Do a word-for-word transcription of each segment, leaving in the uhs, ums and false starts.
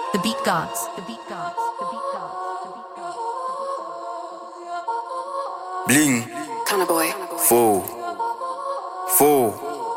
The beat gods. The beat gods. The beat gods. The beat gods. Bling. Kana boy. Four. Four.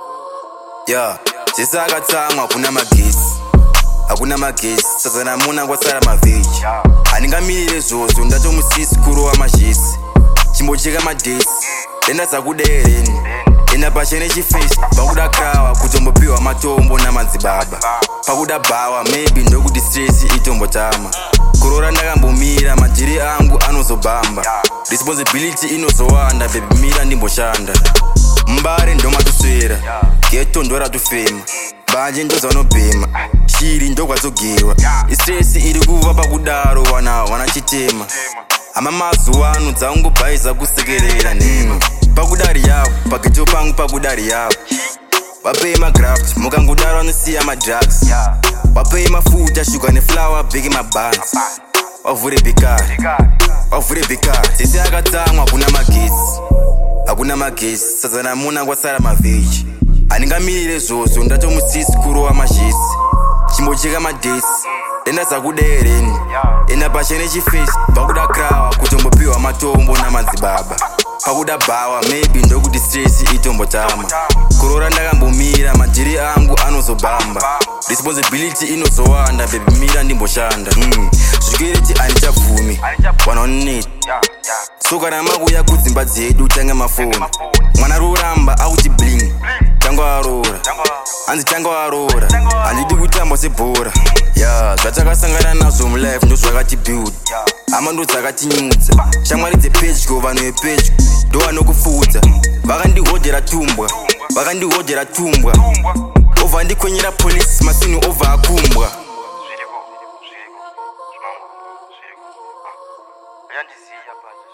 Yeah. Sisaka tsangu hakuna magesi. Hakuna magesi. Sasa namuna kwasala maveji. Aningamile zozo ndachomusisi kuro wa majesi. Chimbocheka madesi. Lenda sakudereni. Ena pashene chifesi. Pakuda kawa kutombopiwa matombo na manzibaba. Pakuda bawa maybe ndokuti stress itombo tama. Kurora ndakambomira majiri angu anozobamba. Responsibility inozowanda baby mira ndimboshanda. Mbare ndomatuswera. Geto ndora tufema. Banje ndozanobhema. Shiri ndokwatsogerwa. Stress iri kuva pakudaro wana wanachitema. Ama mazuwano dzaungobhaiza kusekerera nemo. Pakudari yavo, pageto pangu pakudari yavo. Wapei magraft, mukangodaro anosiya madrugs. Wapei mafuta, sugar neflower, big mabuns. Wavhure bhikari, wavhure bhikari. Sese akatsamwa hakuna magesi. Hakuna magesi, sasa namuna kwasara maveji. Aningamire zozo ndachomusisi kuro wa majesi. Chimbocheka madesi, lenda sakudereni. Ena pashene chifesi, pakuda krawa kutombopiwa matombo na manzibaba. Pakuda bawa maybe ndokuti stress itombo tama. Kurora ndakambomira majiri angu anozobamba. Responsibility inozowanda baby mira ndimboshanda. Mm. Security anichavumi wanaoneti. Soka ramakuya kudzimba dzedu tanga mafoni. Mwana ruramba auti bling. Tango arora. Anzi tango arora. Andidi kutamba sebhora. Yeah, zvatakasangana nazvo mulife ndozvakati build. Ama ndodzakatinyudza. Shamwari dzepedyo vanhu vepedyo ndo vanokufudza. Vakandihodhera tumbwa. Vakandihodhera tumbwa. Ova ndikwenyera polisi masini ova akumbwa. Yandiziya panje.